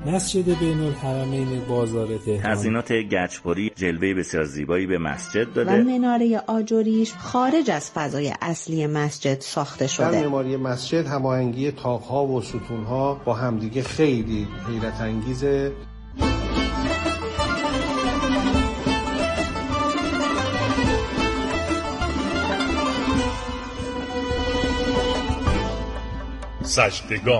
مسجد بین الحرمین بازار تهران تزیینات گچبری جلوه بسیار زیبایی به مسجد داده و مناره آجریش خارج از فضای اصلی مسجد ساخته شده. در معماری مسجد هماهنگی طاق‌ها و ستون‌ها با همدیگه خیلی حیرت انگیزه. سجدگاه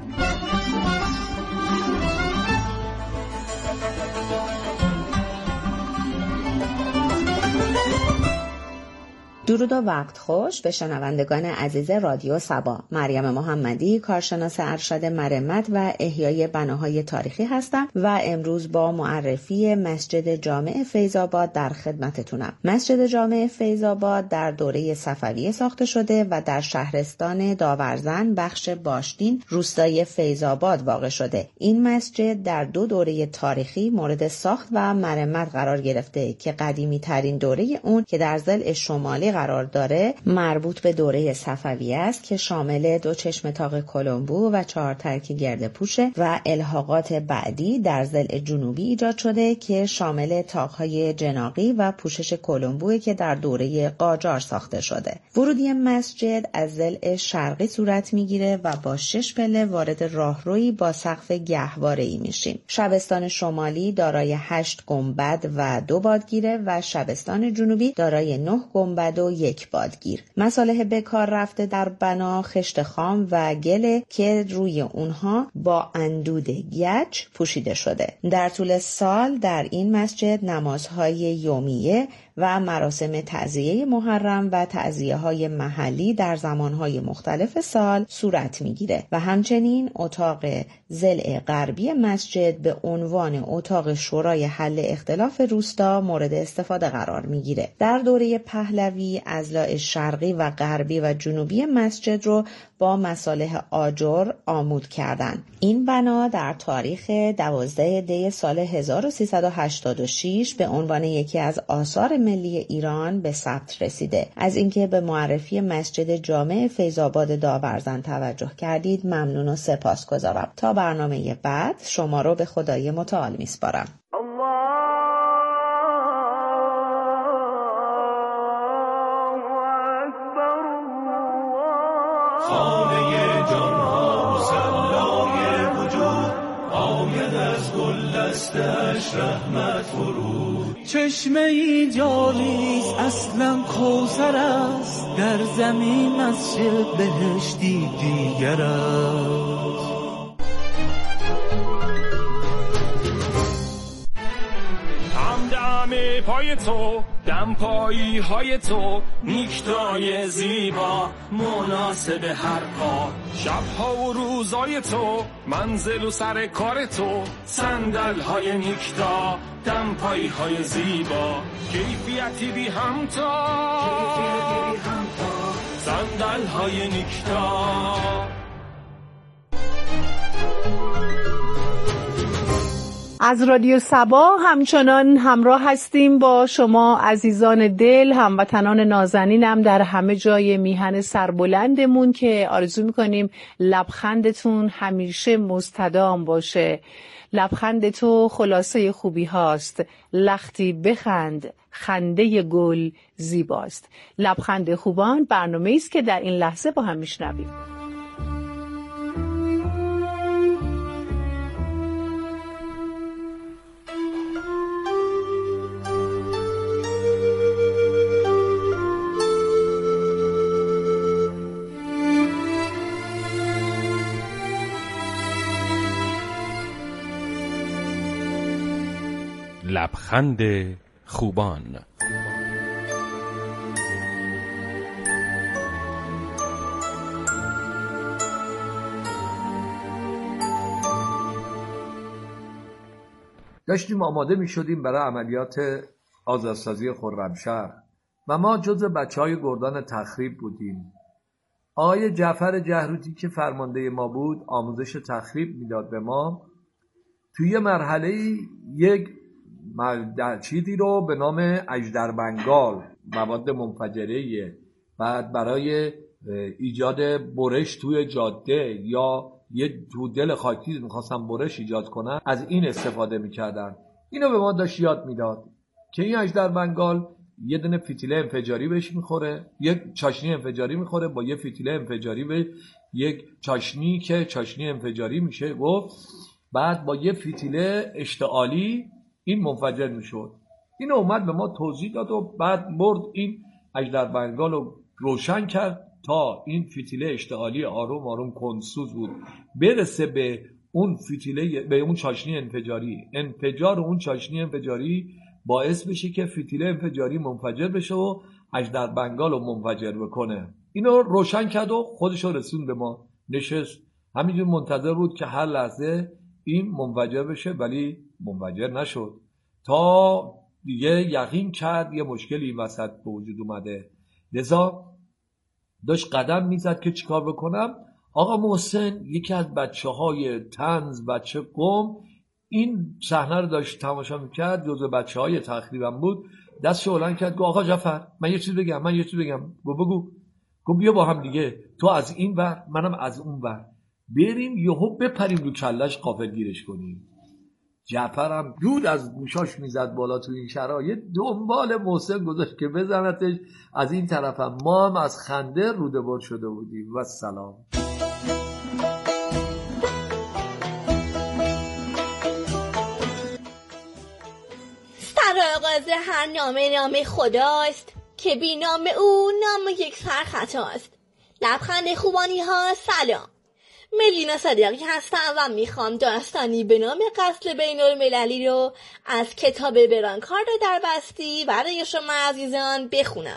درود و وقت خوش به شنوندگان عزیز رادیو سبا. مریم محمدی، کارشناس ارشد مرمت و احیای بناهای تاریخی هستم و امروز با معرفی مسجد جامع فیض‌آباد در خدمتتونم. مسجد جامع فیض‌آباد در دوره صفویه ساخته شده و در شهرستان داورزن بخش باشتین روستای فیض‌آباد واقع شده. این مسجد در دو دوره تاریخی مورد ساخت و مرمت قرار گرفته که قدیمی ترین دوره اون که در ضلع شمالی قرار داره مربوط به دوره صفویه است که شامل 2 چشم طاق کلمبو و 4 ترک گرده‌پوشه و الحاقات بعدی در ضلع جنوبی ایجاد شده که شامل طاق‌های جناغی و پوشش کلمبویی که در دوره قاجار ساخته شده. ورودی مسجد از ضلع شرقی صورت میگیره و با 6 پله وارد راهرویی با سقف گهواره‌ای میشیم. شبستان شمالی دارای 8 گنبد و 2 بادگیره و شبستان جنوبی دارای 9 گنبد و 1 بادگیر. مصالح به کار رفته در بنا خشت خام و گله که روی اونها با اندود گچ پوشیده شده. در طول سال در این مسجد نمازهای یومیه و مراسم تعزیه محرم و تعزیه‌های محلی در زمانهای مختلف سال صورت میگیره و همچنین اتاق ضلع غربی مسجد به عنوان اتاق شورای حل اختلاف روستا مورد استفاده قرار میگیره. در دوره پهلوی اضلاع شرقی و غربی و جنوبی مسجد رو با مصالح آجر آمود کردند. این بنا در تاریخ 12 دی سال 1386 به عنوان یکی از آثار ملی ایران به ثبت رسیده. از اینکه به معرفی مسجد جامع فیض‌آباد داورزن توجه کردید ممنون و سپاسگزارم. تا برنامه بعد شما رو به خدای متعال میسپارم. خانه جانها سلای وجود آید از گل دستش رحمت فرود. چشمه ای جاریست اصلا کوثر است، در زمین مسجد بهشتی دیگر است. همدم پای تو، دم پایی های تو، نیکتای زیبا مناسب هر پا. شبها و روزای تو، منزل و سر کار تو، صندل های نیکتا، دم پایی های زیبا. کیفیتی بی همتا، صندل های نیکتا. از رادیو سبا همچنان همراه هستیم با شما عزیزان دل، هموطنان نازنینم در همه جای میهن سربلندمون که آرزو میکنیم لبخندتون همیشه مستدام باشه. لبخند تو خلاصه خوبی هاست، لختی بخند، خنده گل زیباست. لبخند خوبان برنامه‌ای است که در این لحظه با هم میشنویم. لبخند خوبان. داشتیم آماده می شدیم برای عملیات آزادسازی خرمشهر و ما جزو بچهای گردان تخریب بودیم. آقای جعفر جهروتی که فرمانده ما بود آموزش تخریب میداد به ما. توی مرحله یک چیزی رو به نام اژدربنگال، مواد منفجره، بعد برای ایجاد برش توی جاده یا یه تو دل خاکریز میخواستن برش ایجاد کنن، از این استفاده میکردن. اینو به ما داشت یاد میداد که این اژدر بنگال یه دونه فتیله انفجاری بهش میخوره، یک چاشنی انفجاری میخوره با یه فتیله انفجاری به یک چاشنی که چاشنی انفجاری میشه گفت، بعد با یه فتیله اشتعالی این منفجر میشد. اینو اومد به ما توضیح داد و بعد برد این اژدر بنگال رو روشن کرد تا این فتیله اشتعالی آروم آروم کنسوز بود برسه به اون فتیله، به اون چاشنی انفجاری. انفجار اون چاشنی انفجاری باعث بشه که فتیله انفجاری منفجر بشه و اژدر بنگال رو منفجر بکنه. اینو روشن کرد و خودش رو رسون به ما. نشست همینجور منتظر بود که هر لحظه این منفجر بشه، ولی منفجر نشد تا دیگه یقین کرد یه مشکلی این وسط به وجود اومده. لذا داشت قدم میزد که چیکار بکنم. آقا محسن یکی از بچه‌های طنز، بچه قم، این صحنه رو داشت تماشا میکرد، جزو بچه‌های تخریبم بود، دستش بلند کرد گفت آقا جعفر من یه چیز بگم. گفت بگو. گفت بیا با هم دیگه، تو از این ور منم از اون ور، بریم یهو بپریم رو کلش غافلگیرش کنیم. جعفر هم دود از گوشاش میزد بالا تو این شرایط، دنبال محسن گذاشت که بزنتش از این طرفم. ما هم از خنده روده بر شده بودیم. و سلام. سرآغاز هر نام خداست که بی نام او نام یک سر خطاست. لبخند خوبانی ها سلام. ملینا صادقی هستم و میخوام داستانی به نام قتل بین المللی رو از کتاب برانکارد دربستی برای شما عزیزان بخونم.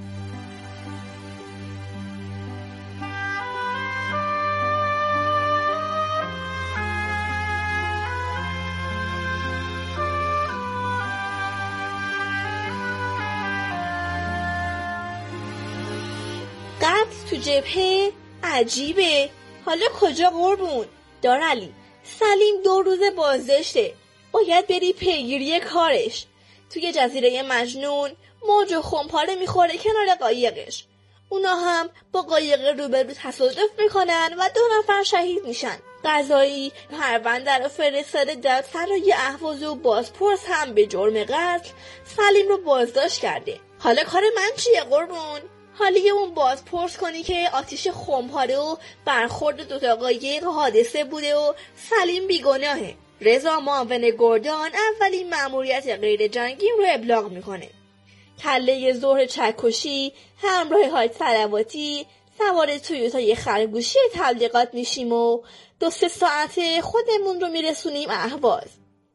قتل تو جبهه عجیبه. حالا کجا قربون؟ دارعلی، سلیم 2 روز بازداشته، باید بری پیگیری کارش. توی جزیره مجنون موج و خمپاره میخوره کنار قایقش. اونا هم با قایق روبرو تصادف میکنن و 2 نفر شهید میشن. قضایی پرونده رو فرستاده دادسرای اهواز و بازپرس هم به جرم قتل سلیم رو بازداشت کرده. حالا کار من چیه قربون؟ حالی اون بازپرس کنی که آتیش خمپاره و برخورد 2 تا قایق حادثه بوده و سلیم بیگناهه. رضا معاون گردان اولین مأموریت غیر جنگی رو ابلاغ میکنه. کله ظهر چکشی همراه حاج صلواتی سوار تویوتای خرگوشی تبلیغات میشیم و 2-3 ساعته خودمون رو میرسونیم اهواز.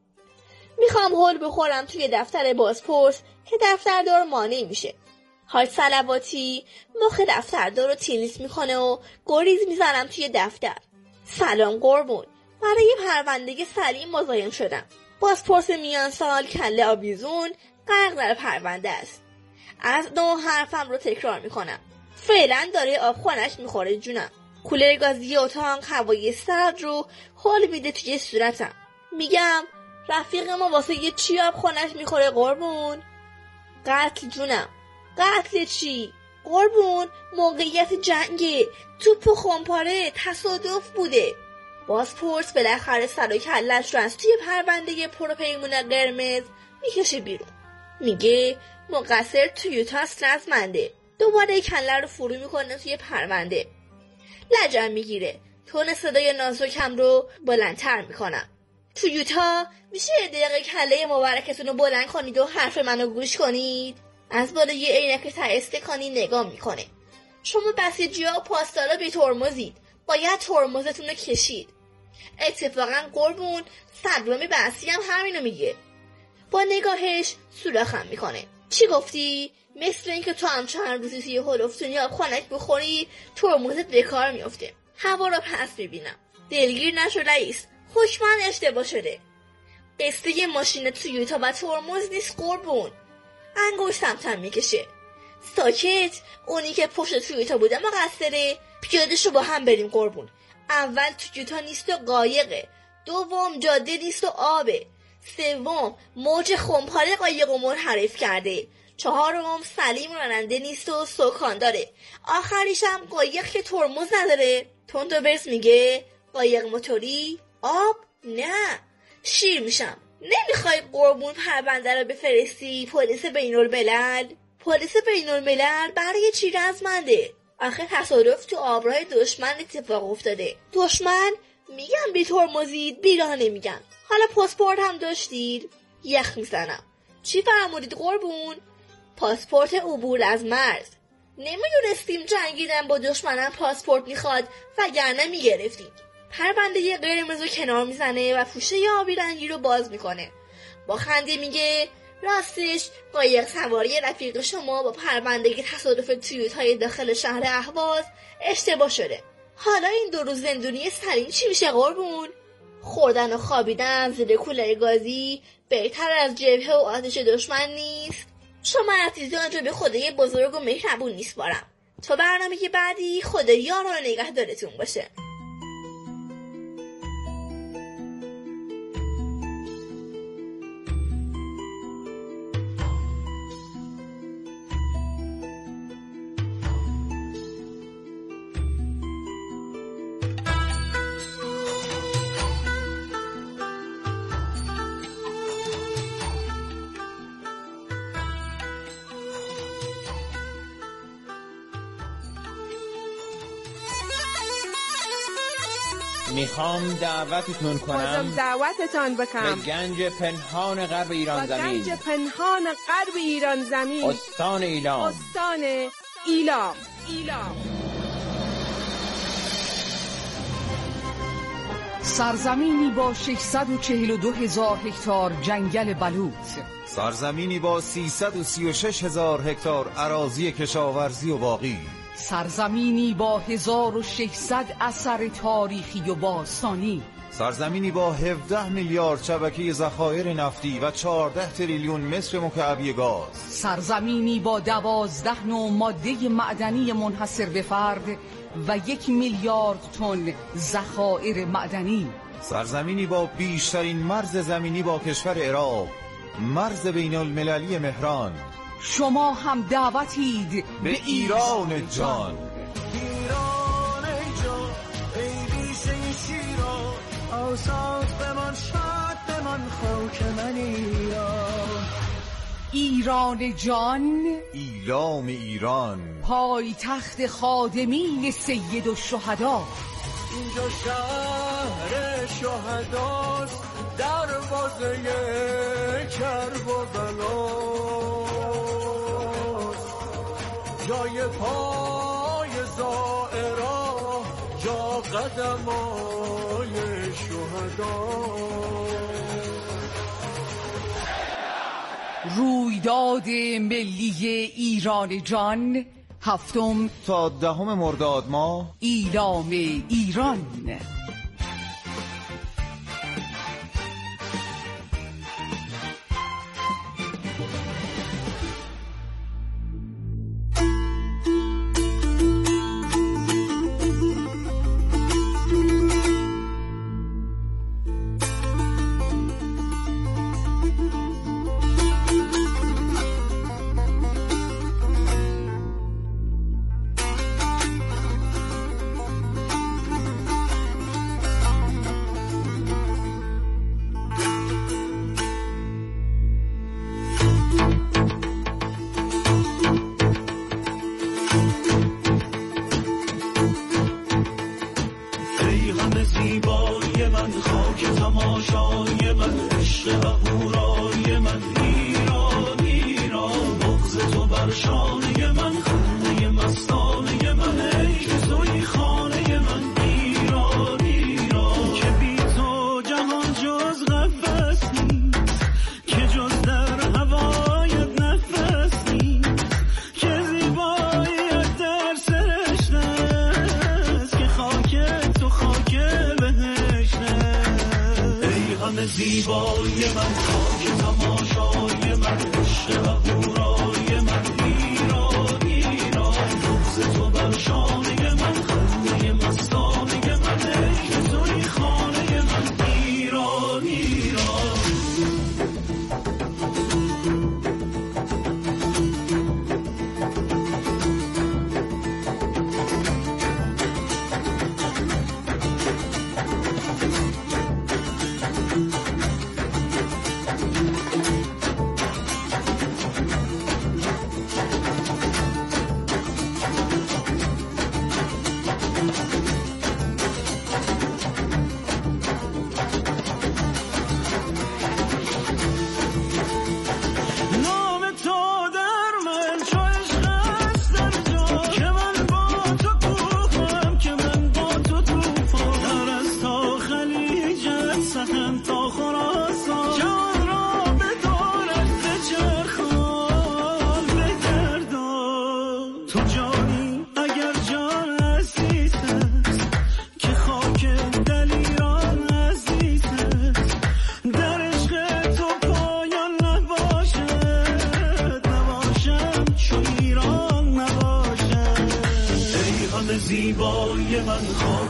میخوام هول بخورم توی دفتر بازپرس که دفتردار مانع میشه. حاج صلواتی مخ دفتردار رو تیلیس میکنه و گریز میزنم توی دفتر. سلام قربون، برای پرونده سلیم مزاحم شدم. بازپرس میان سال کله آویزون غرق در پرونده است. از نوع حرفم رو تکرار میکنم. فعلا داره آبخونش میخوره جونم. کولر گازی اتاق هوای سرد رو حال میده توی صورتم. میگم رفیق ما واسه یه چی آبخونش میخوره قربون؟ قتل جونم. قتل چی؟ قربون موقعیت جنگه، توپ و خمپاره تصادف بوده. بازپرس بالاخره سر و کلش رو از توی پرونده پروپیمون قرمز میکشه بیرون. میگه مقصر تویوتاست رزمنده. دوباره کله رو فرو میکنه توی پرونده. لجم میگیره. تون صدای نازکم رو بلندتر میکنم. تویوتا میشه دقیقه کله مبارکتون رو بلند کنید و حرف منو گوش کنید؟ از بالای عینک ته استکانی نگاه میکنه. شما بسیجی‌ها و پاسدارا بی ترمزید. باید ترمزتون رو کشید. اتفاقا قربون صدرامی بحثی هم همینو میگه. با نگاهش سوراخم میکنه. چی گفتی؟ مثل اینکه تو هم چند روزی توی هلوفتونی آبخونک بخوری ترمزت به کار میفته. هوا رو پس میبینم. دلگیر نشو رئیس، حکماً اشتباه شده. قصه ماشین تویوتا و ترمز نیست قربون. انگوش سمتم میکشه. ساکت، اونی که پشت تویوتا بوده مقصره. پیاده‌شو با هم بریم قربون. اول تویوتا نیست و قایقه. دوم جاده نیست و آبه. سوم موج خمپاره قایقو منحرف کرده. چهارم سلیم راننده نیست و سوکان داره. آخریشم قایق که ترمز نداره. تندو برس میگه قایق موتوری؟ آب؟ نه. شیر میشم. نمیخوای قربون پرونده رو بفرستی پلیس بین‌الملل؟ پلیس بین‌الملل برای چی رزمنده؟ آخه تصادف تو آبراه دشمن اتفاق افتاده. دشمن میگم بی ترمزید بیراه نمیگن. حالا پاسپورت هم داشتید؟ یخ میزنم. چی فرمودید قربون؟ پاسپورت عبور از مرز. نمیدونستیم جنگیدن با دشمنم پاسپورت میخواد وگرنه میگرفتیم. پرونده قرمز رو کنار میزنه و پوشه آبی رنگی رو باز میکنه. با خنده میگه راستش قایق سواری رفیق شما با پرونده تصادف تویوتای داخل شهر اهواز اشتباه شده. حالا این 2 روز زندونی سلیم چی میشه قربون؟ خوردن و خوابیدن زیر کولر گازی بهتر از جبهه و آتش دشمن نیست؟ شما عزیزان رو به خدای بزرگ و مهربون میسپارم. تا برنامه که بعدی خدا یار و نگهدارتون باشه. میخوام دعوتتون کنم دعوتتان بکنم به گنج پنهان غرب ایران زمین، گنج پنهان غرب ایران زمین، استان ایلام. استان ایلام. سرزمینی با 642,000 هکتار جنگل بلوط، سرزمینی با 336,000 هکتار اراضی کشاورزی و باغی، سرزمینی با 1600 اثر تاریخی و باستانی، سرزمینی با 17 میلیارد شبکه ذخایر نفتی و 14 تریلیون متر مکعبی گاز، سرزمینی با 12 نوع ماده معدنی منحصر به فرد و 1 میلیارد تن ذخایر معدنی، سرزمینی با بیشترین مرز زمینی با کشور عراق، مرز بین المللی مهران. شما هم دعوتید به ایران جان. ایران جان ای ریشه شیران، آزاد بمان شاد بمان خاک من ایران. ایران جان، ایلام ایران، پای تخت خادمین سید الشهدا. اینجا شهر شهداست، دروازه کربلاست، جای پای زائرا، جا قدمای شهدا. رویداد ملی ایران جان، 7 تا 10 مرداد ماه، ایلام ایران.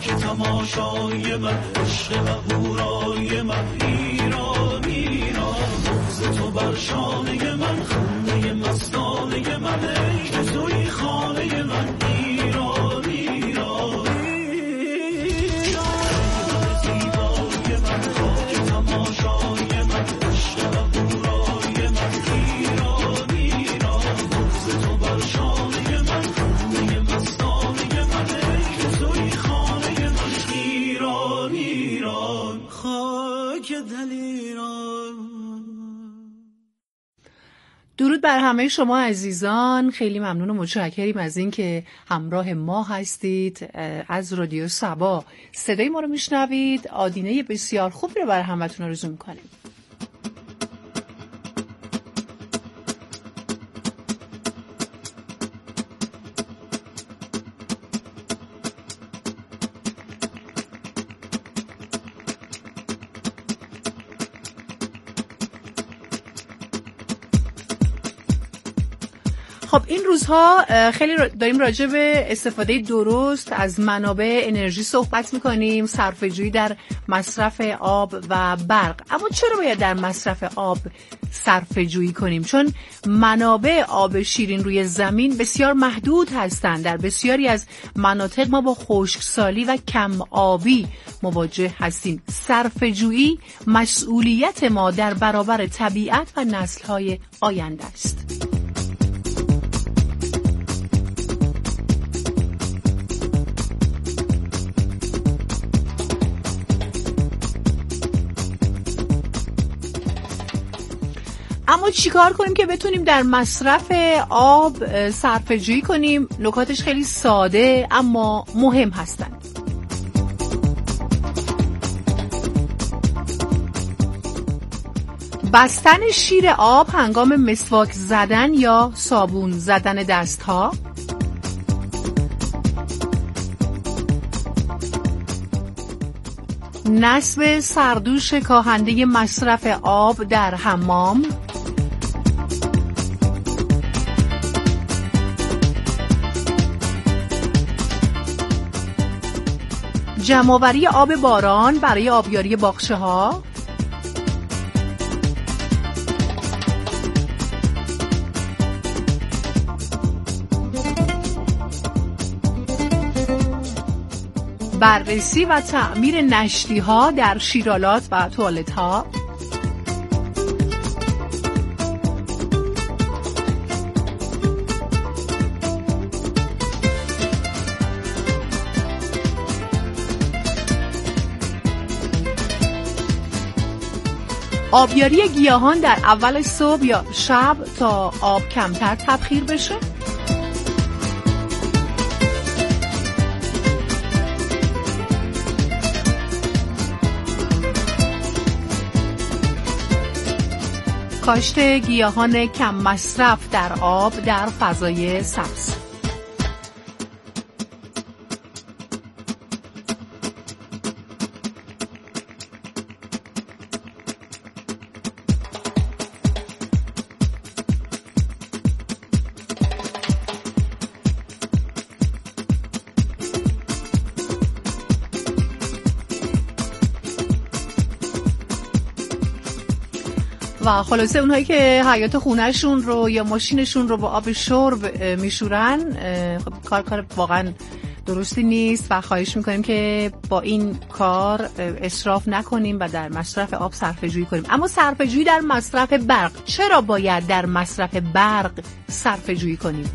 خاک تماشای من، عشق و هورای من، ایران ایران. بغض تو بر شانه من، خانه مستانه من، ای که توی خانه من، ایران ایران. زیبای من، خاک تماشای من، عشق و هورای من، ایران ایران. بغض تو بر شانه من، خانه مستانه من، ای که توی خانه من، ایران ایران. خاک دل ایران. درود بر همه شما عزیزان، خیلی ممنون و متشکریم از این که همراه ما هستید. از رادیو سبا صدای ما رو میشنوید. آدینه بسیار خوبی رو برای همتون آرزو میکنیم. خب این روزها خیلی داریم راجع به استفاده درست از منابع انرژی صحبت میکنیم، صرفه‌جویی در مصرف آب و برق. اما چرا باید در مصرف آب صرفه‌جویی کنیم؟ چون منابع آب شیرین روی زمین بسیار محدود هستند. در بسیاری از مناطق ما با خشکسالی و کم آبی مواجه هستیم. صرفه‌جویی مسئولیت ما در برابر طبیعت و نسل‌های آینده است. اما چیکار کنیم که بتونیم در مصرف آب صرفه‌جویی کنیم؟ نکاتش خیلی ساده اما مهم هستند. بستن شیر آب هنگام مسواک زدن یا صابون زدن دست‌ها، نصب سردوش کاهنده مصرف آب در حمام، جمع‌آوری آب باران برای آبیاری باغچه‌ها، بررسی و تعمیر نشتی‌ها در شیرالات و توالت‌ها، آبیاری گیاهان در اول صبح یا شب تا آب کمتر تبخیر بشه، کاشت گیاهان کم مصرف در آب در فضای سبز. و خلاصه اونهایی که حیاط خونهشون رو یا ماشینشون رو با آب شرب میشورن، کار واقعا درستی نیست و خواهش میکنیم که با این کار اسراف نکنیم و در مصرف آب صرفه‌جویی کنیم. اما صرفه‌جویی در مصرف برق، چرا باید در مصرف برق صرفه‌جویی کنیم؟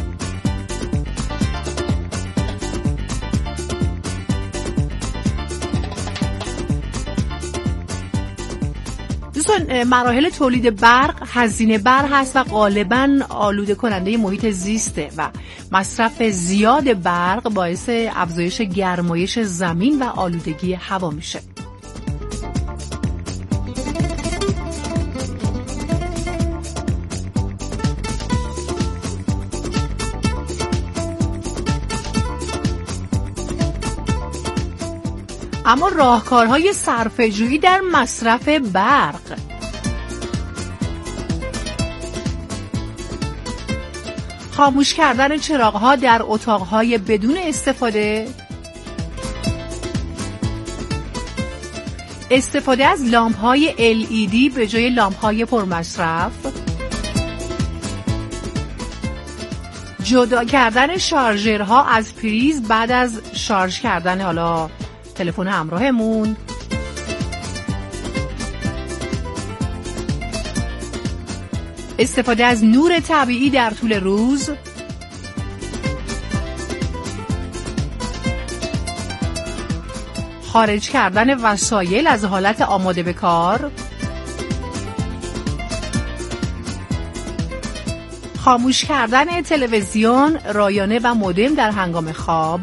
مراحل تولید برق هزینه بر هست و غالباً آلوده کننده محیط زیسته و مصرف زیاد برق باعث افزایش گرمایش زمین و آلودگی هوا میشه. اما راهکارهای صرفه‌جویی در مصرف برق: خاموش کردن چراغ‌ها در اتاق‌های بدون استفاده، استفاده از لامپ‌های LED به جای لامپ‌های پرمصرف، جدا کردن شارژرها از پریز بعد از شارژ کردن حالا تلفن همراهمون، استفاده از نور طبیعی در طول روز، خارج کردن وسایل از حالت آماده به کار، خاموش کردن تلویزیون، رایانه و مودم در هنگام خواب،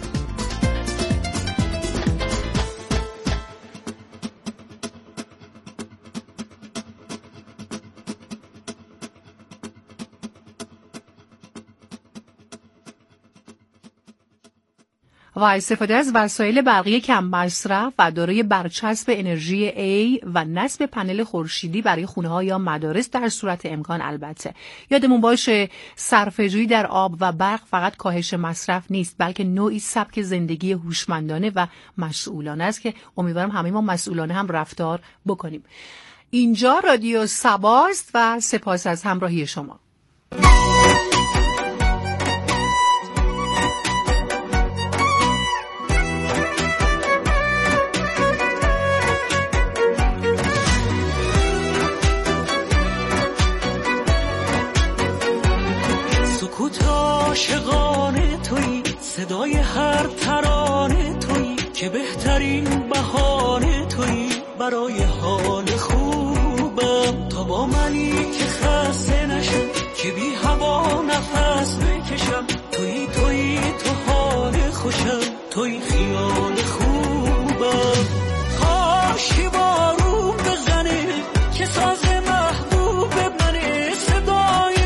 و استفاده از وسایل برقی کم مصرف و دارای برچسب انرژی A و نصب پنل خورشیدی برای خونه‌ها یا مدارس در صورت امکان. البته یادمون باشه صرفه‌جویی در آب و برق فقط کاهش مصرف نیست، بلکه نوعی سبک زندگی هوشمندانه و مسئولانه است که امیدوارم همه ما مسئولانه هم رفتار بکنیم. اینجا رادیو صباست و سپاس از همراهی شما. عاشقانه تویی، صدای هر ترانه تویی، که بهترین بهانه تویی برای حال خوبم. تا با منی که خسته نشم، که بی هوا نفس بکشم، تویی تو حال خوشم، تویی خیال خوبم. کاشکی بارون بزنه که ساز محبوب منه، صدای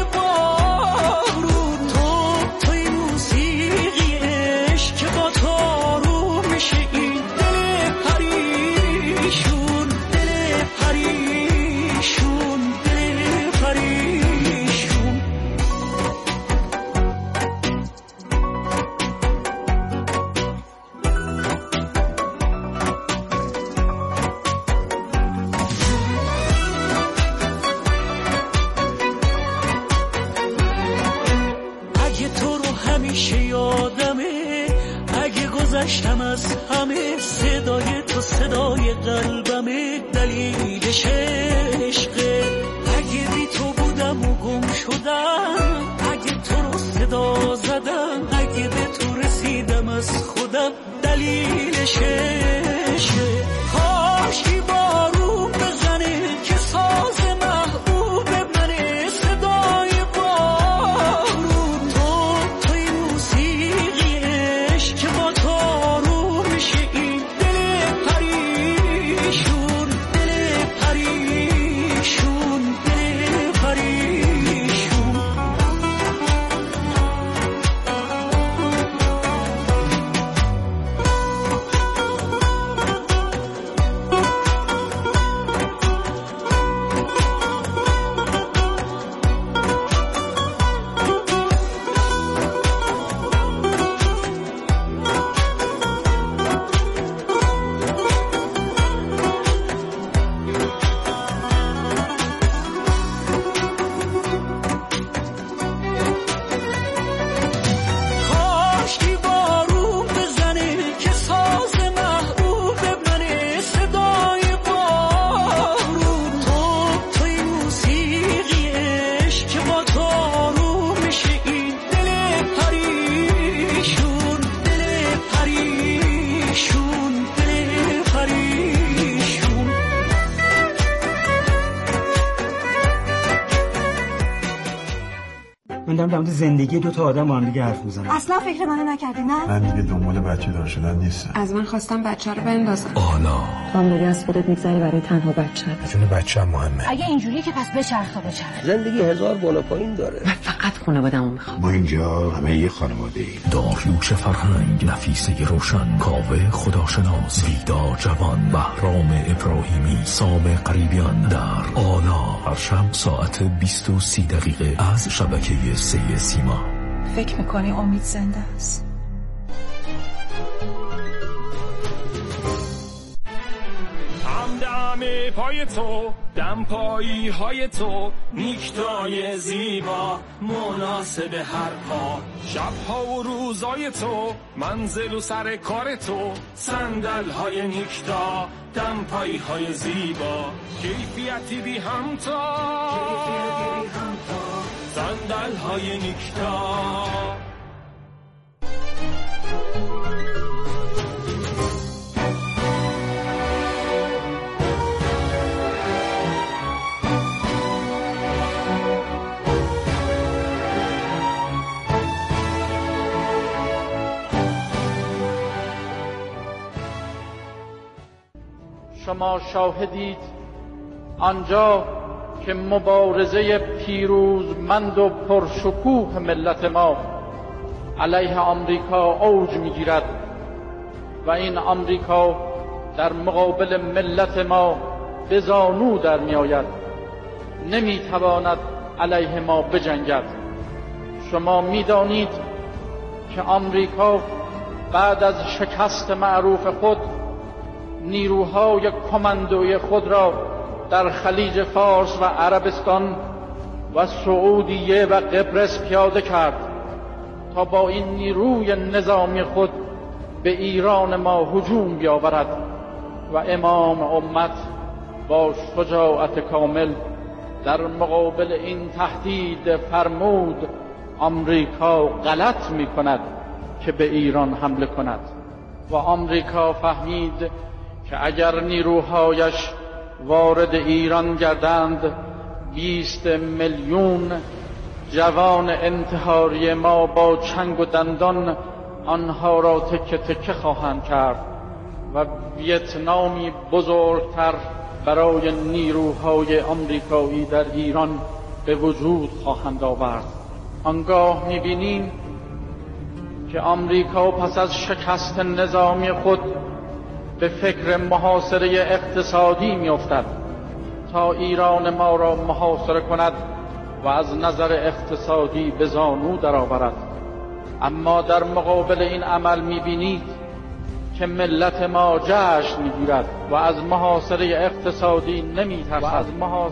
گذشتم از همه، صدای تو صدای قلبمه، دلیلش عشقه. اگه بی تو بودم و گم شدم، اگه تو رو صدا زدم، اگه به تو رسیدم از خودم، دلیلش عشقه. کاشکی بارون بزنه که ساز محبوب منه، صدای بارون توی موسیقی عشق، که با تو آروم میشه این دل پریشون، دل پریشون، دل پریشون. دارم زندگی دو تا آدم با هم دیگه حرف میزنم. اصلا فکر منو نکردی نه؟ من دیگه دنبال بچه دار شدن نیستم. از من خواستم بچه رو بندازم. آلا تو هم داری از خودت میگذری برای تنها بچه. جون بچه‌م مهمه. اگه اینجوریه که پس بچرخ. زندگی هزار بالا پایین داره. من فقط خانواده‌مو میخوام. ما اینجا همه یه خانواده‌ایم. داریوش فرهنگ، نفیسه روشن، کاوه خداشناس، ویدا جوان، بهرام ابراهیمی، سام قریبیان در آلا، هر شب ساعت 20:30 از شبکه 3 سیما. فکر میکنی امید زنده است؟ همه پای تو، دمپایی های تو، نیکتای زیبا مناسب هر پا، شبها و روزای تو، منزل و سر کار تو، صندل های نیکتا، دمپایی های زیبا، کیفیتی بی همتا، صندل های نیکتا. شما شاهدید آنجا که مبارزه پیروزمند و پرشکوه ملت ما علیه آمریکا اوج می‌گیرد و این آمریکا در مقابل ملت ما به زانو در می‌آید، نمی‌تواند علیه ما بجنگد. شما می‌دانید که آمریکا بعد از شکست معروف خود نیروهای کماندوی خود را در خلیج فارس و عربستان و سعودیه و قبرس پیاده کرد تا با این نیروی نظامی خود به ایران ما هجوم بیاورد و امام امت با شجاعت کامل در مقابل این تهدید فرمود آمریکا غلط می کند که به ایران حمله کند و آمریکا فهمید که اگر نیروهایش وارد ایران گردند 20 میلیون جوان انتحاری ما با چنگ و دندان آنها را تکه تکه خواهند کرد و ویتنامی بزرگتر برای نیروهای آمریکایی در ایران به وجود خواهند آورد. آنگاه می‌بینیم که آمریکا پس از شکست نظامی خود به فکر محاصره اقتصادی می‌افتد تا ایران ما را محاصره کند و از نظر اقتصادی به زانو درآورد. اما در مقابل این عمل می‌بینید که ملت ما جشن می‌گیرد و از محاصره اقتصادی نمی‌ترسد.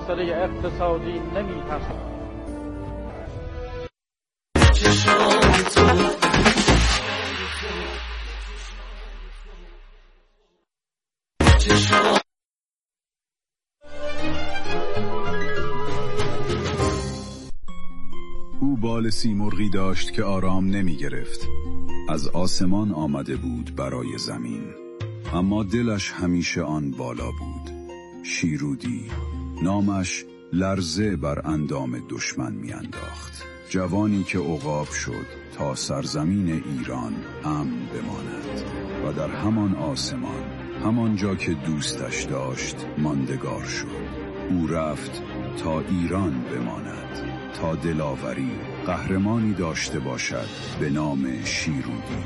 او بال سیمرغی داشت که آرام نمی گرفت. از آسمان آمده بود برای زمین، اما دلش همیشه آن بالا بود. شیرودی نامش لرزه بر اندام دشمن می انداخت. جوانی که عقاب شد تا سرزمین ایران امن بماند و در همان آسمان، همان جا که دوستش داشت ماندگار شد. او رفت تا ایران بماند، تا دلاوری قهرمانی داشته باشد به نام شیرودی،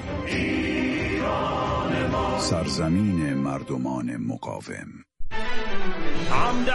سرزمین مردمان مقاوم.